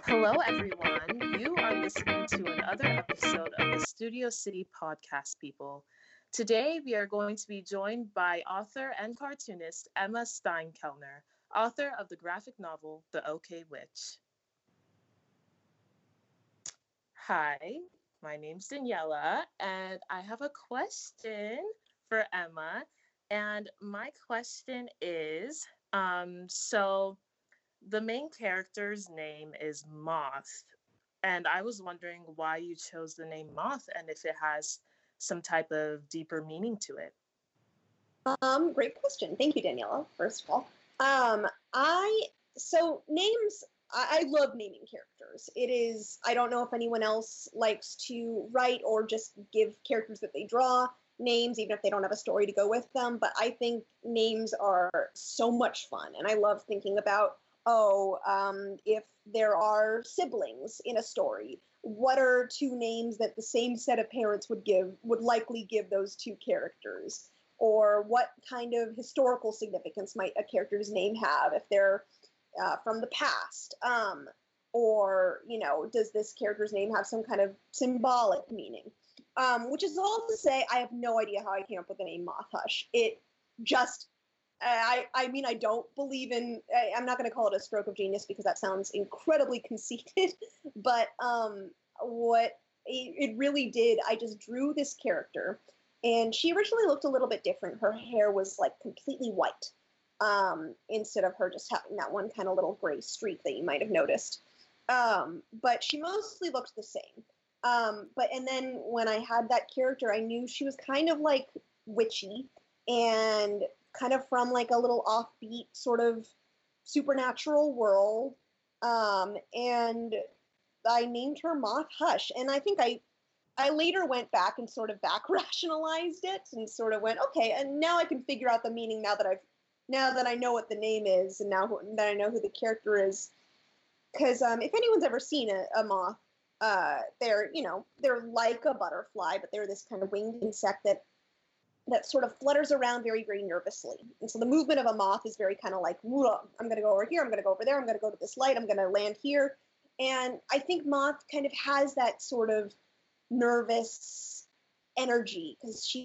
Hello, everyone. You are listening to another episode of the Studio City Podcast, people. Today, we are going to be joined by author and cartoonist Emma Steinkellner, author of the graphic novel The OK Witch. Hi, my name's Daniela, and I have a question for Emma. And my question is, the main character's name is Moth, and I was wondering why you chose the name Moth and if it has some type of deeper meaning to it. Great question. Thank you, Daniela, first of all. Names, I love naming characters. I don't know if anyone else likes to write or just give characters that they draw names, even if they don't have a story to go with them, but I think names are so much fun, and I love thinking about, if there are siblings in a story, what are two names that the same set of parents would likely give those two characters? Or what kind of historical significance might a character's name have if they're from the past? Or, does this character's name have some kind of symbolic meaning? Which is all to say, I have no idea how I came up with the name Moth Hush. It just, I don't believe in, I'm not going to call it a stroke of genius because that sounds incredibly conceited, but what it really did, I just drew this character. And she originally looked a little bit different. Her hair was like completely white, instead of her just having that one kind of little gray streak that you might have noticed. But she mostly looked the same. And then when I had that character, I knew she was kind of like witchy and kind of from like a little offbeat sort of supernatural world. And I named her Moth Hush. And I think I later went back and sort of back rationalized it and sort of went, okay, and now I can figure out the meaning now that I know what the name is and now that I know who the character is. Because if anyone's ever seen a moth, they're like a butterfly, but they're this kind of winged insect that sort of flutters around very, very nervously. And so the movement of a moth is very kind of like, I'm going to go over here, I'm going to go over there, I'm going to go to this light, I'm going to land here. And I think Moth kind of has that sort of nervous energy because she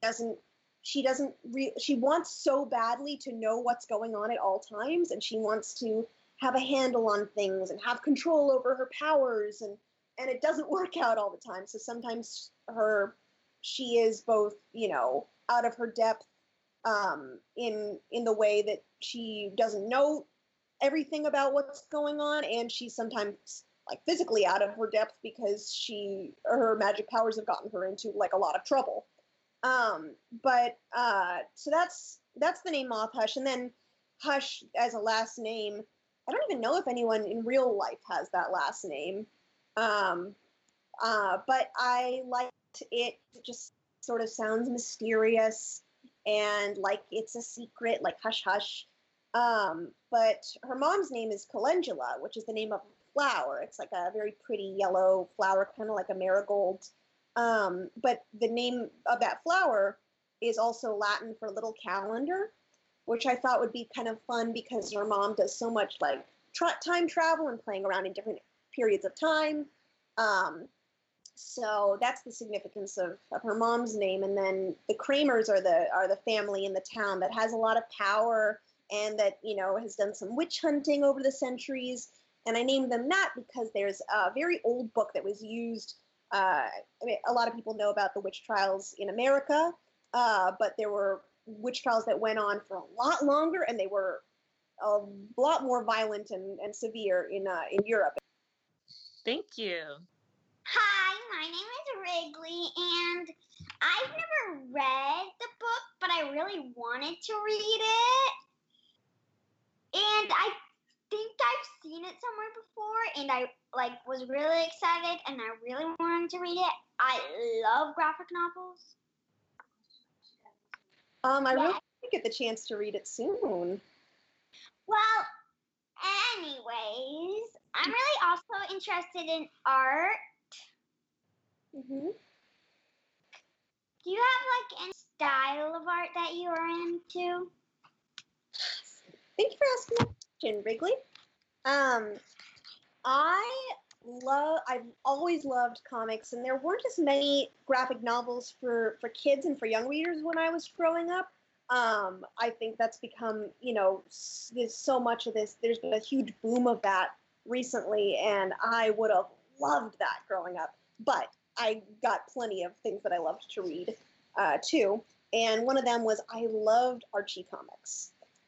wants so badly to know what's going on at all times, and she wants to have a handle on things and have control over her powers, and it doesn't work out all the time. So sometimes she is both, out of her depth in the way that she doesn't know everything about what's going on, and she's sometimes like physically out of her depth because her magic powers have gotten her into like a lot of trouble. So that's the name Moth Hush. And then Hush as a last name, I don't even know if anyone in real life has that last name. But I liked it. It just sort of sounds mysterious and like it's a secret, like hush hush. But her mom's name is Calendula, which is the name of flower. It's like a very pretty yellow flower, kind of like a marigold. But the name of that flower is also Latin for little calendar, which I thought would be kind of fun because her mom does so much like time travel and playing around in different periods of time. So that's the significance of her mom's name. And then the Kramers are the family in the town that has a lot of power and that, has done some witch hunting over the centuries. And I named them that because there's a very old book that was used. A lot of people know about the witch trials in America, but there were witch trials that went on for a lot longer, and they were a lot more violent and severe in Europe. Thank you. Hi, my name is Wrigley, and I've never read the book, but I really wanted to read it. And I think I've seen it somewhere before, and I was really excited, and I really wanted to read it. I love graphic novels. I really hope to get the chance to read it soon. Well, anyways, I'm really also interested in art. Mm-hmm. Do you have any style of art that you are into? Thank you for asking that question, Wrigley. I I've always loved comics, and there weren't as many graphic novels for kids and for young readers when I was growing up. I think that's become, there's so much of this. There's been a huge boom of that recently, and I would have loved that growing up. But I got plenty of things that I loved to read too. And one of them was I loved Archie comics.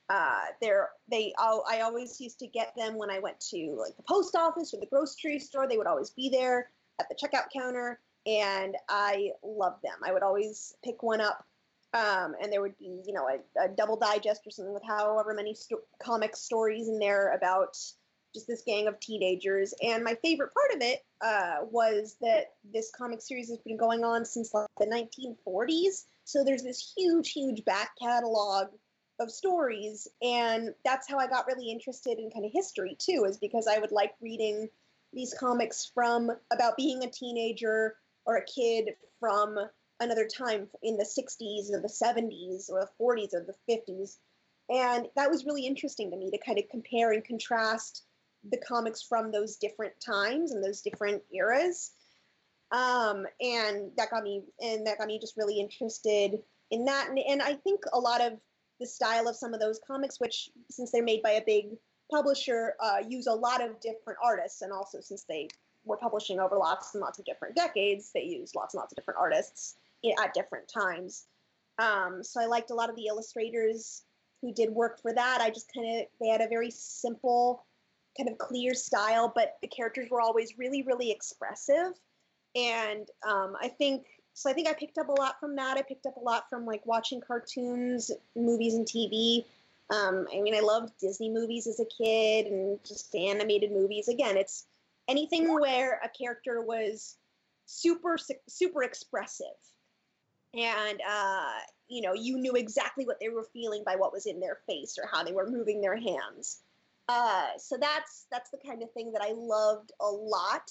I always used to get them when I went to like the post office or the grocery store. They would always be there at the checkout counter, and I loved them. I would always pick one up, and there would be, a double digest or something with however many comic stories in there about just this gang of teenagers. And my favorite part of it was that this comic series has been going on since like the 1940s. So there's this huge, huge back catalog of stories, and that's how I got really interested in kind of history too, is because I would like reading these comics from about being a teenager or a kid from another time in the 60s or the 70s or the 40s or the 50s. And that was really interesting to me to kind of compare and contrast the comics from those different times and those different eras. And that got me just really interested in that. And I think a lot of the style of some of those comics, which since they're made by a big publisher, use a lot of different artists. And also since they were publishing over lots and lots of different decades, they used lots and lots of different artists at different times. So I liked a lot of the illustrators who did work for that. They had a very simple, kind of clear style, but the characters were always really, really expressive. And I think I picked up a lot from that. I picked up a lot from like watching cartoons, movies, and TV. I loved Disney movies as a kid and just animated movies. Again, it's anything where a character was super, super expressive. And, you knew exactly what they were feeling by what was in their face or how they were moving their hands. So that's the kind of thing that I loved a lot.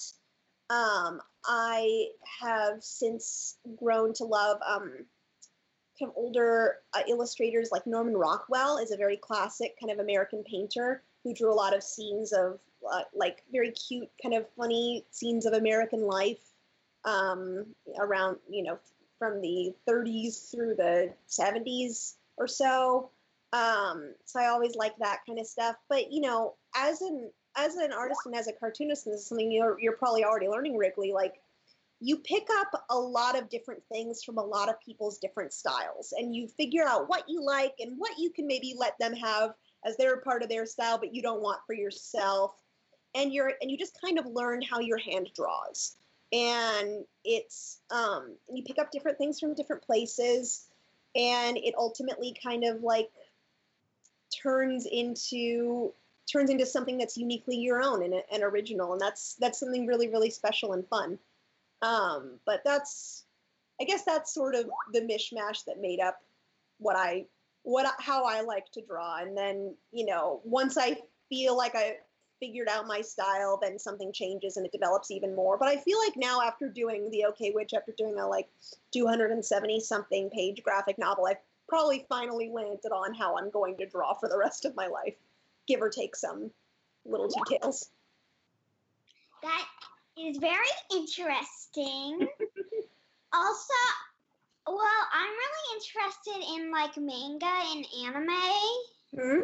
I have since grown to love kind of older illustrators like Norman Rockwell is a very classic kind of American painter who drew a lot of scenes of like very cute, kind of funny scenes of American life around, from the 30s through the 70s or so. So I always like that kind of stuff. But, as an artist and as a cartoonist, and this is something you're probably already learning, Wrigley, like you pick up a lot of different things from a lot of people's different styles, and you figure out what you like and what you can maybe let them have as their part of their style, but you don't want for yourself. And you just kind of learn how your hand draws. And it's you pick up different things from different places, and it ultimately kind of like turns into something that's uniquely your own and original, and that's something really, really special and fun. But I guess that's sort of the mishmash that made up how I like to draw. And then, once I feel like I figured out my style, then something changes and it develops even more. But I feel like now, after doing the OK Witch, after doing a like 270 something page graphic novel, I've probably finally landed on how I'm going to draw for the rest of my life, give or take some little details. That is very interesting. Also, well, I'm really interested in like manga and anime. Mm-hmm.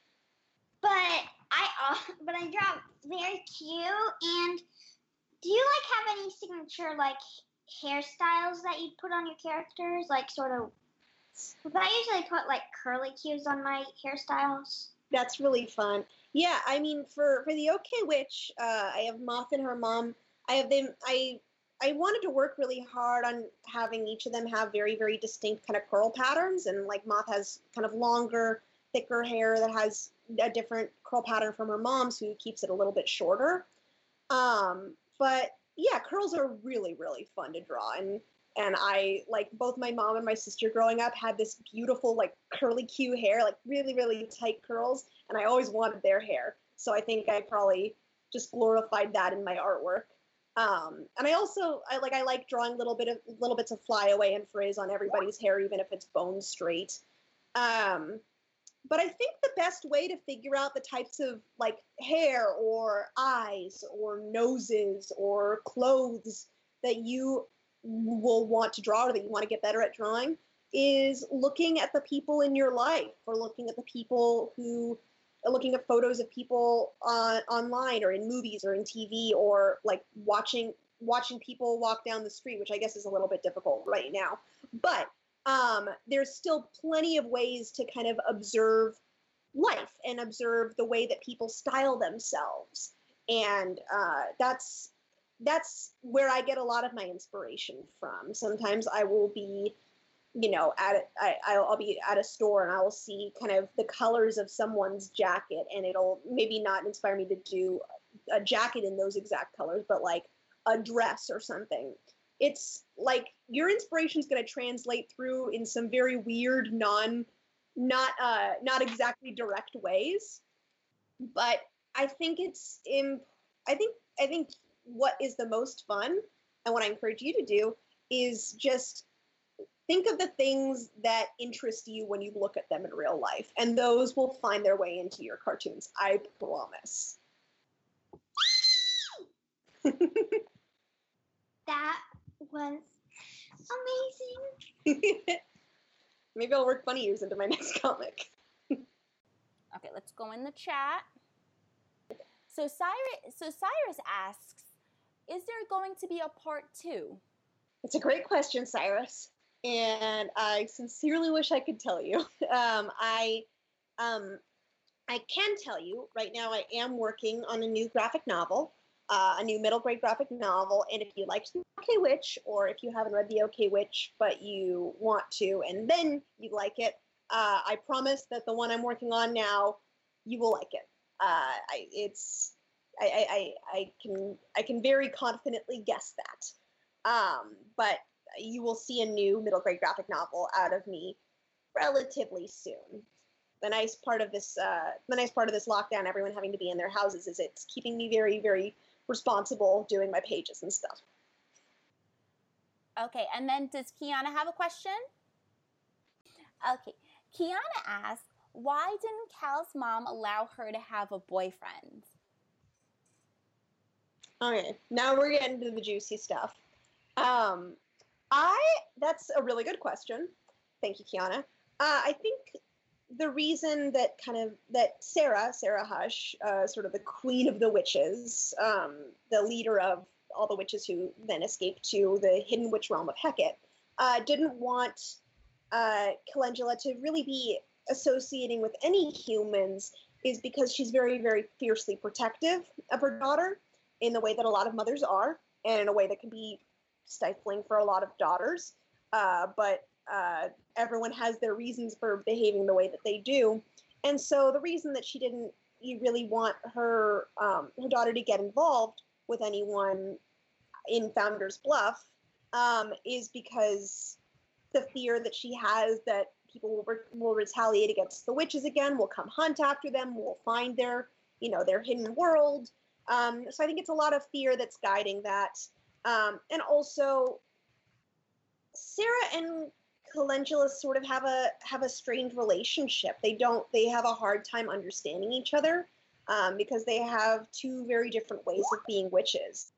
But I draw very cute. And do you like have any signature like hairstyles that you put on your characters? Like sort of. But I usually put like curly cues on my hairstyles. That's really fun. Yeah, I mean, for the OK Witch, I have Moth and her mom. I have them. I wanted to work really hard on having each of them have very, very distinct kind of curl patterns. And like Moth has kind of longer, thicker hair that has a different curl pattern from her mom's, who keeps it a little bit shorter. But yeah, curls are really, really fun to draw. And I, like, both my mom and my sister growing up had this beautiful, like, curly Q hair, like, really, really tight curls, and I always wanted their hair. So I think I probably just glorified that in my artwork. And I like drawing little bits of flyaway and frizz on everybody's hair, even if it's bone straight. But I think the best way to figure out the types of like hair or eyes or noses or clothes that you will want to draw or that you want to get better at drawing is looking at the people in your life, or looking at the people who, looking at photos of people online or in movies or in TV, or like watching people walk down the street, which I guess is a little bit difficult right now. But there's still plenty of ways to kind of observe life and observe the way that people style themselves. And that's where I get a lot of my inspiration from. Sometimes I will be, you know, I'll be at a store and I will see kind of the colors of someone's jacket, and it'll maybe not inspire me to do a jacket in those exact colors, but like a dress or something. It's like your inspiration is going to translate through in some very weird, not exactly direct ways. But I think I think what is the most fun, and what I encourage you to do, is just think of the things that interest you when you look at them in real life, and those will find their way into your cartoons. I promise. That was amazing. Maybe I'll work funny years into my next comic. Okay, let's go in the chat. So Cyrus asks, is there going to be a part 2? It's a great question, Cyrus, and I sincerely wish I could tell you. I can tell you right now I am working on a new graphic novel, a new middle grade graphic novel, and if you liked the OK Witch, or if you haven't read the OK Witch but you want to and then you like it, I promise that the one I'm working on now, you will like it. I can very confidently guess that. But you will see a new middle grade graphic novel out of me relatively soon. The nice part of this lockdown, everyone having to be in their houses, is it's keeping me very, very responsible doing my pages and stuff. Okay, and then does Kiana have a question? Okay, Kiana asks, why didn't Cal's mom allow her to have a boyfriend? Okay, now we're getting to the juicy stuff. That's a really good question. Thank you, Kiana. I think the reason that Sarah Hush, sort of the queen of the witches, the leader of all the witches who then escaped to the hidden witch realm of Hecate, didn't want Calendula to really be associating with any humans, is because she's very, very fiercely protective of her daughter in the way that a lot of mothers are, and in a way that can be stifling for a lot of daughters. But everyone has their reasons for behaving the way that they do. And so the reason that she didn't really want her daughter to get involved with anyone in Founder's Bluff is because the fear that she has that people will retaliate against the witches again, will come hunt after them, will find their hidden world. So I think it's a lot of fear that's guiding that. And also, Sarah and Calendula sort of have a strained relationship. They have a hard time understanding each other because they have two very different ways of being witches.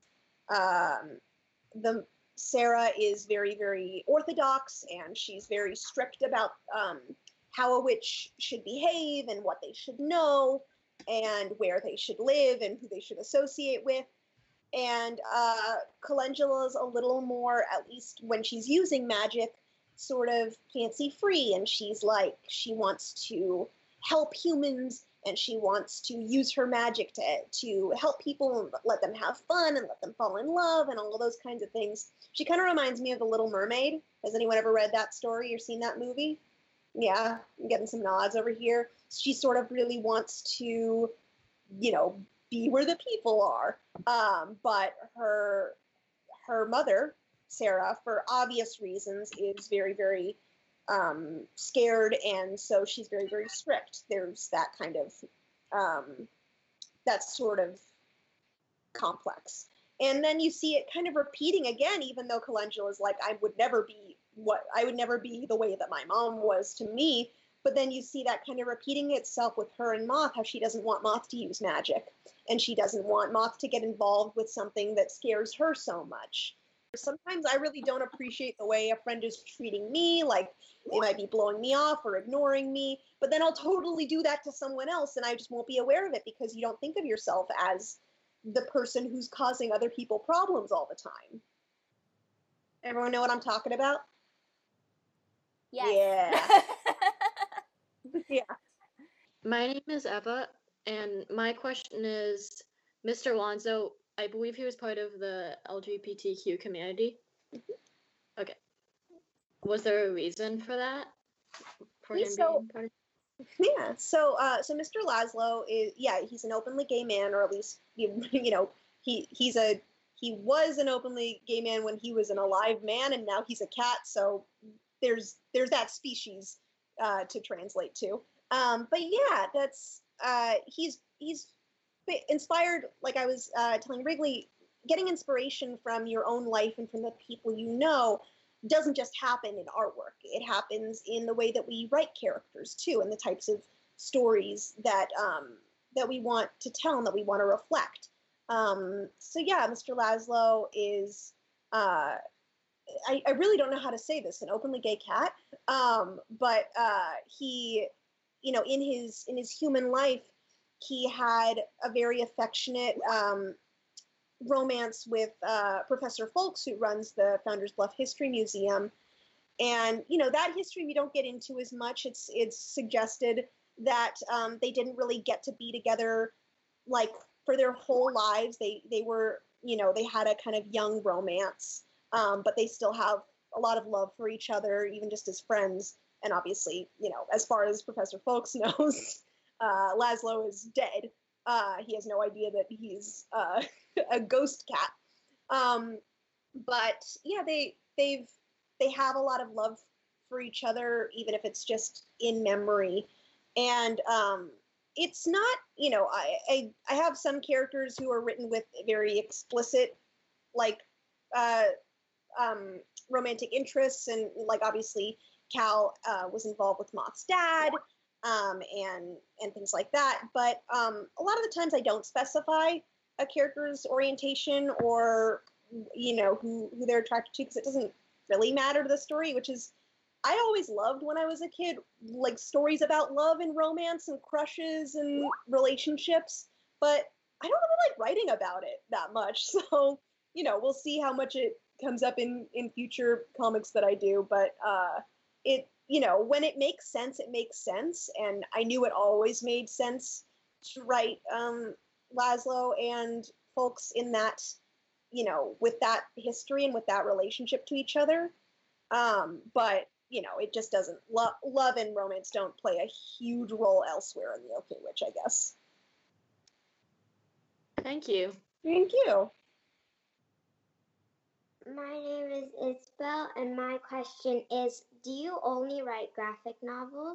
Sarah is very, very orthodox, and she's very strict about how a witch should behave and what they should know and where they should live and who they should associate with. And Calendula's a little more, at least when she's using magic, sort of fancy-free, and she wants to help humans, and she wants to use her magic to help people and let them have fun and let them fall in love and all of those kinds of things. She kind of reminds me of The Little Mermaid. Has anyone ever read that story or seen that movie? Yeah, I'm getting some nods over here. She sort of really wants to, be where the people are. But her mother, Sarah, for obvious reasons, is very, very scared, and so she's very, very strict. There's that kind of, that sort of complex. And then you see it kind of repeating again, even though Calendula is like, I would never be the way that my mom was to me. But then you see that kind of repeating itself with her and Moth, how she doesn't want Moth to use magic, and she doesn't want Moth to get involved with something that scares her so much. Sometimes I really don't appreciate the way a friend is treating me, like they might be blowing me off or ignoring me, but then I'll totally do that to someone else and I just won't be aware of it because you don't think of yourself as the person who's causing other people problems all the time. Everyone know what I'm talking about? Yes. Yeah. Yeah. My name is Eva, and my question is, Mr. Lonzo, I believe he was part of the LGBTQ community. Okay. Was there a reason for that? For him being part of? Yeah. So Mr. Laszlo is, he's an openly gay man, or at least he was an openly gay man when he was an alive man, and now he's a cat. So there's that species to translate to. But yeah, that's he's inspired. Like I was telling Wrigley, getting inspiration from your own life and from the people you know doesn't just happen in artwork. It happens in the way that we write characters too, and the types of stories that that we want to tell and that we want to reflect. So yeah, Mr. Laszlo is. I really don't know how to say this, an openly gay cat. But he, in his human life, he had a very affectionate romance with Professor Folks, who runs the Founders Bluff History Museum. And, that history we don't get into as much. It's suggested that they didn't really get to be together, like, for their whole lives. They were, they had a kind of young romance. But they still have a lot of love for each other, even just as friends. And obviously, as far as Professor Folks knows, Laszlo is dead. He has no idea that he's a ghost cat. But yeah, they have a lot of love for each other, even if it's just in memory. And it's not, I have some characters who are written with very explicit, like, romantic interests, and like obviously Cal was involved with Moth's dad, and things like that. But a lot of the times I don't specify a character's orientation or who they're attracted to, because it doesn't really matter to the story. Which is, I always loved when I was a kid, like stories about love and romance and crushes and relationships, but I don't really like writing about it that much. So we'll see how much it comes up in future comics that I do, but it, when it makes sense, it makes sense, and I knew it always made sense to write Laszlo and Folks in that, with that history and with that relationship to each other. But it just doesn't, love and romance don't play a huge role elsewhere in the OK Witch, I guess. Thank you. Thank you. My name is Isabel, and my question is, do you only write graphic novels?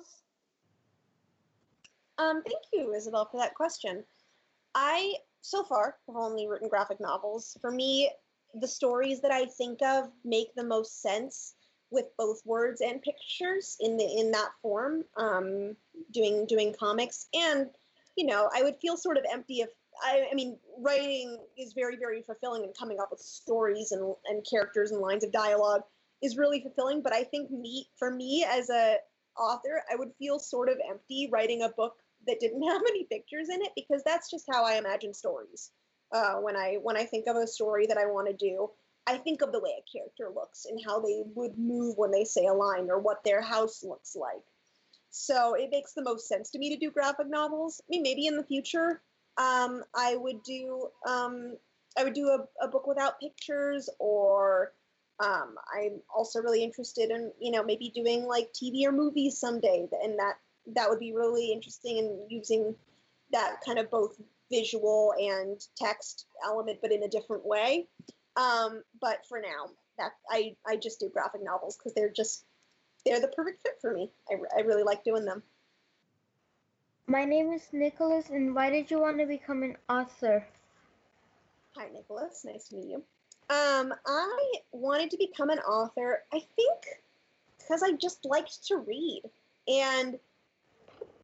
Thank you, Isabel, for that question. I, so far, have only written graphic novels. For me, the stories that I think of make the most sense with both words and pictures in that form, doing comics. And, I would feel sort of empty if, I mean, writing is very, very fulfilling, and coming up with stories and characters and lines of dialogue is really fulfilling. But I think for me as a author, I would feel sort of empty writing a book that didn't have any pictures in it, because that's just how I imagine stories. When I think of a story that I want to do, I think of the way a character looks and how they would move when they say a line, or what their house looks like. So it makes the most sense to me to do graphic novels. I mean, maybe in the future, I would do a book without pictures, or I'm also really interested in maybe doing like TV or movies someday, and that would be really interesting, in using that kind of both visual and text element, but in a different way. But for now, that I just do graphic novels because they're the perfect fit for me. I really like doing them. My name is Nicholas, and why did you want to become an author? Hi, Nicholas. Nice to meet you. I wanted to become an author, I think, because I just liked to read. And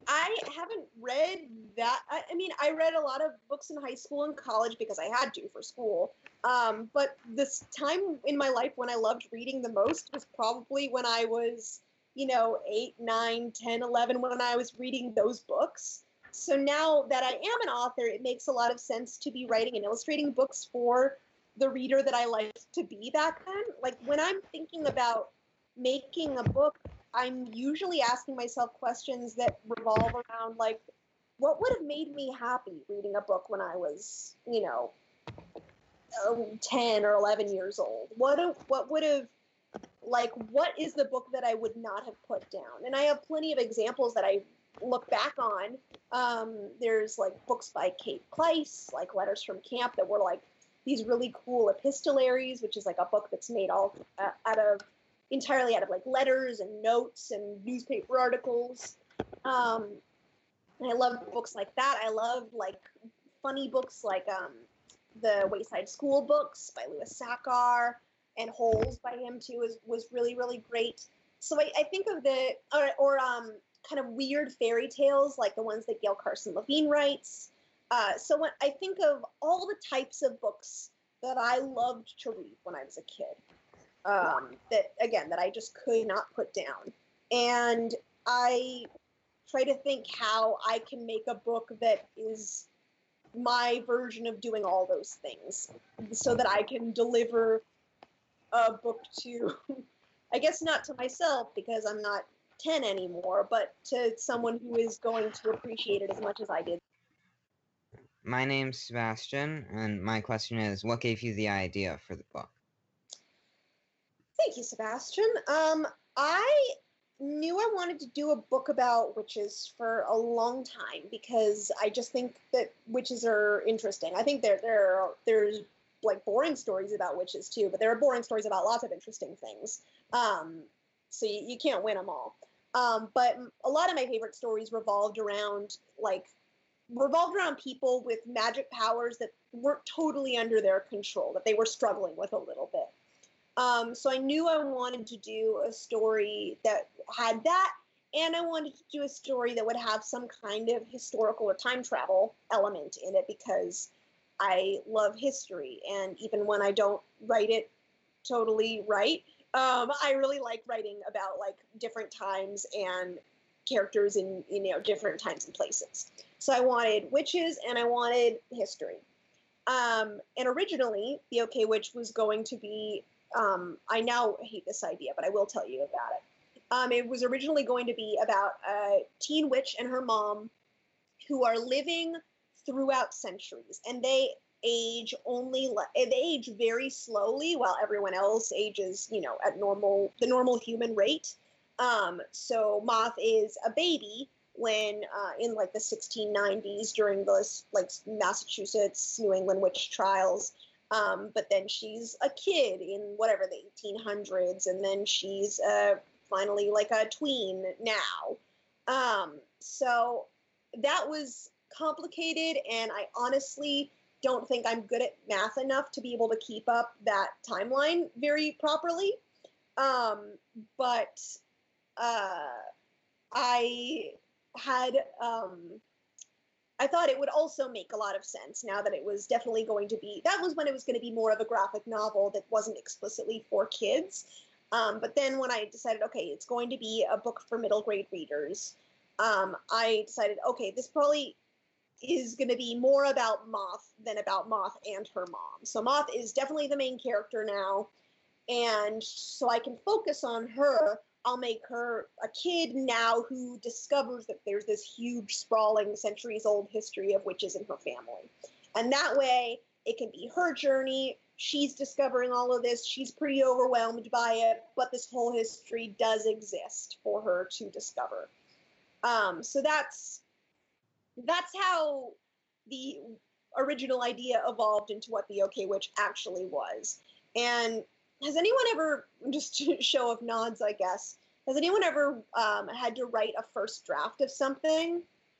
I haven't read that. I mean, I read a lot of books in high school and college because I had to for school. But this time in my life when I loved reading the most was probably when I was, 8, 9, 10, 11, when I was reading those books. So now that I am an author, it makes a lot of sense to be writing and illustrating books for the reader that I liked to be back then. Like when I'm thinking about making a book, I'm usually asking myself questions that revolve around like, what would have made me happy reading a book when I was, 10 or 11 years old? What would have, like, what is the book that I would not have put down? And I have plenty of examples that I look back on. There's like books by Kate Kleiss, like Letters from Camp, that were like these really cool epistolaries, which is like a book that's made all entirely out of like letters and notes and newspaper articles. And I love books like that. I love like funny books like the Wayside School books by Louis Sachar, and Holes by him too was really, really great. So I think of the or kind of weird fairy tales like the ones that Gail Carson Levine writes. So when I think of all the types of books that I loved to read when I was a kid, that I just could not put down, and I try to think how I can make a book that is my version of doing all those things, so that I can deliver a book to, I guess not to myself because I'm not 10 anymore, but to someone who is going to appreciate it as much as I did. My name's Sebastian, and my question is, what gave you the idea for the book? Thank you, Sebastian. I knew I wanted to do a book about witches for a long time because I just think that witches are interesting. I think there's like boring stories about witches too, but there are boring stories about lots of interesting things. So you can't win them all. But a lot of my favorite stories revolved around people with magic powers that weren't totally under their control, that they were struggling with a little bit. So I knew I wanted to do a story that had that, and I wanted to do a story that would have some kind of historical or time travel element in it because I love history, and even when I don't write it totally right, I really like writing about like different times and characters in different times and places. So I wanted witches and I wanted history. And originally, The OK Witch was going to be, I now hate this idea, but I will tell you about it. It was originally going to be about a teen witch and her mom who are living throughout centuries, and they age very slowly while everyone else ages, at the normal human rate. So Moth is a baby when in like the 1690s during those like Massachusetts, New England witch trials. But then she's a kid in whatever the 1800s, and then she's finally like a tween now. So that was complicated, and I honestly don't think I'm good at math enough to be able to keep up that timeline very properly. But I thought it would also make a lot of sense now that it was definitely going to be, that was when it was going to be more of a graphic novel that wasn't explicitly for kids. But then when I decided, okay, it's going to be a book for middle grade readers, I decided, okay, this probably is going to be more about Moth than about Moth and her mom. So Moth is definitely the main character now, and so I can focus on her. I'll make her a kid now who discovers that there's this huge, sprawling, centuries-old history of witches in her family. And that way, it can be her journey. She's discovering all of this. She's pretty overwhelmed by it, but this whole history does exist for her to discover. So that's how the original idea evolved into what the OK Witch actually was. And has anyone ever, just to show of nods, I guess, has anyone ever had to write a first draft of something?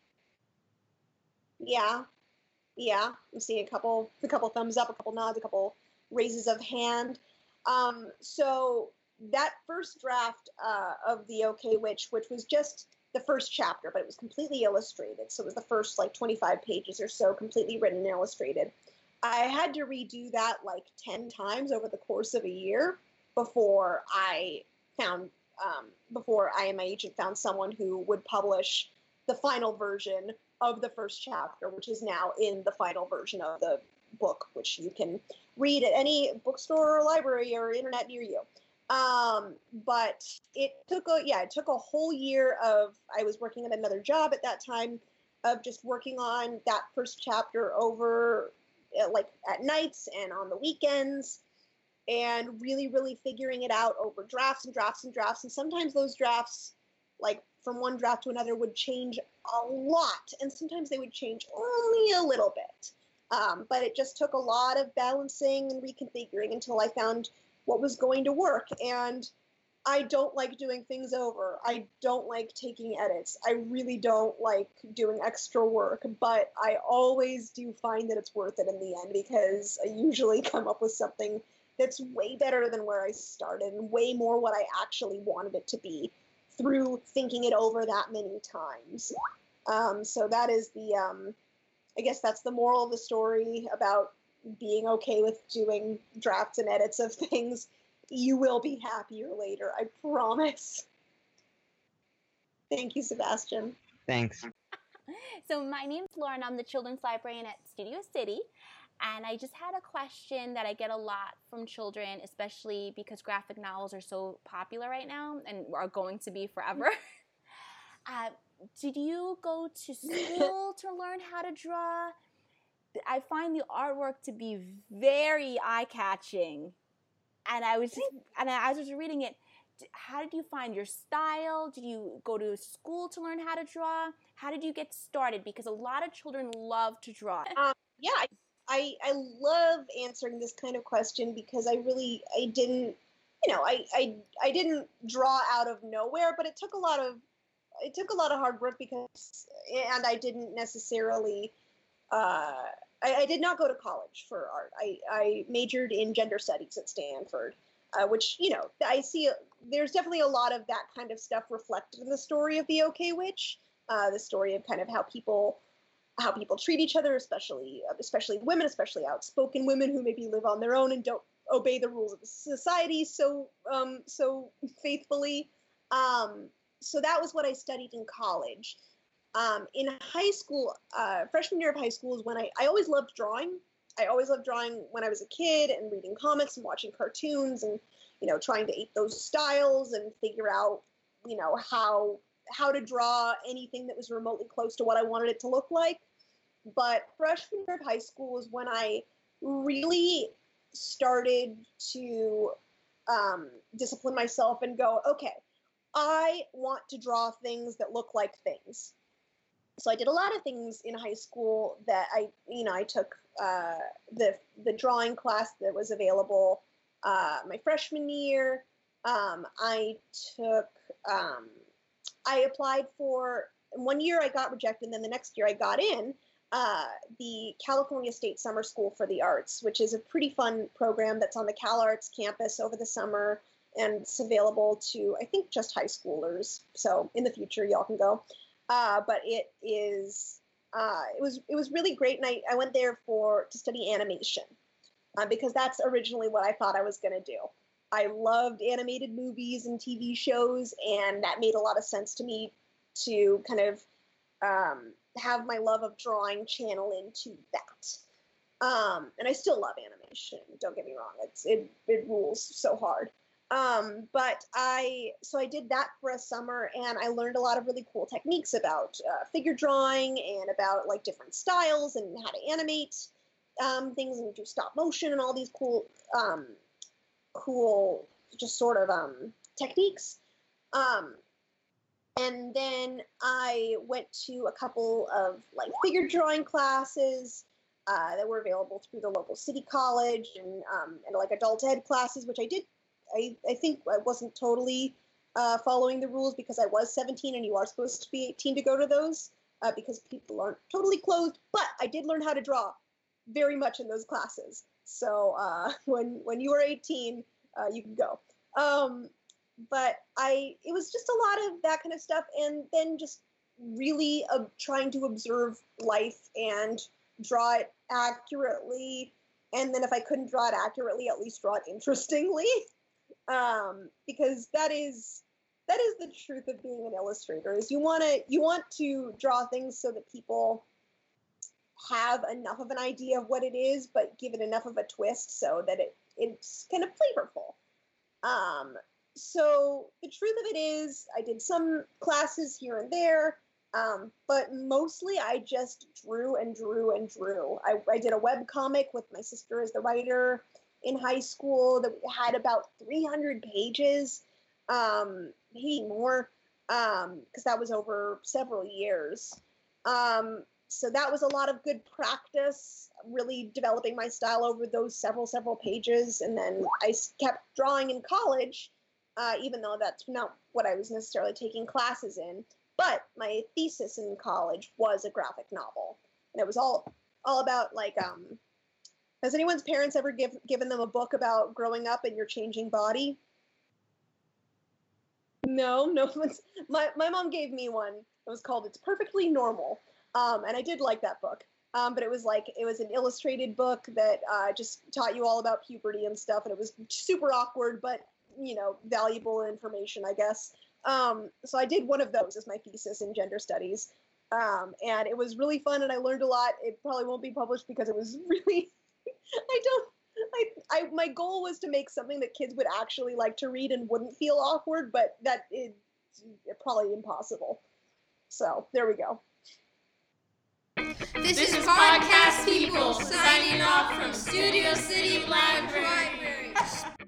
Yeah. I'm seeing a couple thumbs up, a couple nods, a couple raises of hand. So that first draft of the OK Witch, which was just the first chapter, but it was completely illustrated. So it was the first like 25 pages or so, completely written and illustrated. I had to redo that like 10 times over the course of a year before I found, before I and my agent found someone who would publish the final version of the first chapter, which is now in the final version of the book, which you can read at any bookstore or library or internet near you. But it took a whole year of, I was working at another job at that time, of just working on that first chapter over like at nights and on the weekends, and really, really figuring it out over drafts and drafts and drafts. And sometimes those drafts, like from one draft to another, would change a lot. And sometimes they would change only a little bit. But it just took a lot of balancing and reconfiguring until I found what was going to work. And I don't like doing things over. I don't like taking edits. I really don't like doing extra work, but I always do find that it's worth it in the end, because I usually come up with something that's way better than where I started and way more what I actually wanted it to be through thinking it over that many times. So that is the, I guess that's the moral of the story about being okay with doing drafts and edits of things. You will be happier later, I promise. Thank you, Sebastian. Thanks. So my name's Lauren. I'm the children's librarian at Studio City. And I just had a question that I get a lot from children, especially because graphic novels are so popular right now and are going to be forever. Did you go to school to learn how to draw? I find the artwork to be very eye-catching. And I was just reading it. How did you find your style? Did you go to school to learn how to draw? How did you get started? Because a lot of children love to draw. Yeah, I love answering this kind of question, because I didn't, I didn't draw out of nowhere, but it took a lot of hard work, because, and I didn't necessarily, I did not go to college for art. I majored in gender studies at Stanford, which, I see there's definitely a lot of that kind of stuff reflected in the story of the OK Witch, the story of kind of how people treat each other, especially women, especially outspoken women who maybe live on their own and don't obey the rules of the society so faithfully. So that was what I studied in college. In high school, freshman year of high school is when I always loved drawing. I always loved drawing when I was a kid, and reading comics and watching cartoons, and trying to ape those styles and figure out how to draw anything that was remotely close to what I wanted it to look like. But freshman year of high school was when I really started to discipline myself and go, okay, I want to draw things that look like things. So I did a lot of things in high school that I took the drawing class that was available my freshman year. I applied for, one year I got rejected, and then the next year I got in the California State Summer School for the Arts, which is a pretty fun program that's on the Cal Arts campus over the summer, and it's available to, I think, just high schoolers. So in the future, y'all can go. But it was really great, and I went there to study animation, because that's originally what I thought I was going to do. I loved animated movies and TV shows, and that made a lot of sense to me to kind of have my love of drawing channel into that. And I still love animation, don't get me wrong. It rules so hard. But I did that for a summer, and I learned a lot of really cool techniques about figure drawing, and about like different styles and how to animate things and do stop motion and all these cool just sort of techniques. And then I went to a couple of like figure drawing classes that were available through the local city college, and like adult ed classes, which I did. I think I wasn't totally following the rules, because I was 17 and you are supposed to be 18 to go to those, because people aren't totally closed. But I did learn how to draw very much in those classes. So when you are 18, you can go. But it was just a lot of that kind of stuff, and then just really trying to observe life and draw it accurately. And then if I couldn't draw it accurately, at least draw it interestingly, because that is the truth of being an illustrator. Is you want to draw things so that people have enough of an idea of what it is, but give it enough of a twist so that it's kind of flavorful. So the truth of it is, I did some classes here and there, but mostly I just drew and drew and drew. I did a web comic with my sister as the writer in high school that had about 300 pages, maybe more, because that was over several years. So that was a lot of good practice, really developing my style over those several pages. And then I kept drawing in college, even though that's not what I was necessarily taking classes in. But my thesis in college was a graphic novel. And it was all about, like, has anyone's parents ever given them a book about growing up and your changing body? No. My mom gave me one. It was called It's Perfectly Normal. And I did like that book. But it was an illustrated book that just taught you all about puberty and stuff. And it was super awkward, but, valuable information, I guess. So I did one of those as my thesis in gender studies. And it was really fun and I learned a lot. It probably won't be published because it was really, my goal was to make something that kids would actually like to read and wouldn't feel awkward, but that is probably impossible. So there we go. This is Podcast People signing off from Studio City Library.